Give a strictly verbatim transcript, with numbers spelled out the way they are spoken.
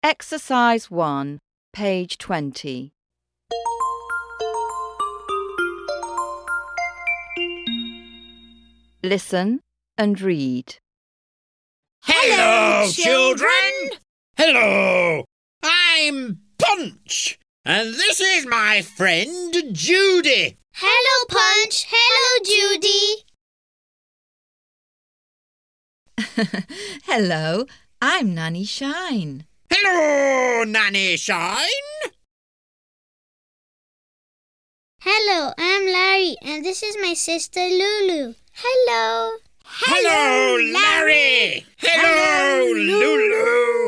Exercise one, page twenty. Listen and read. Hello, children! Hello! I'm Punch, and this is my friend Judy. Hello, Punch. Hello, Judy. Hello, I'm Nanny Shine. Hello, Nanny Shine. Hello, I'm Larry, and this is my sister Lulu. Hello. Hello, Larry. Hello, Lulu.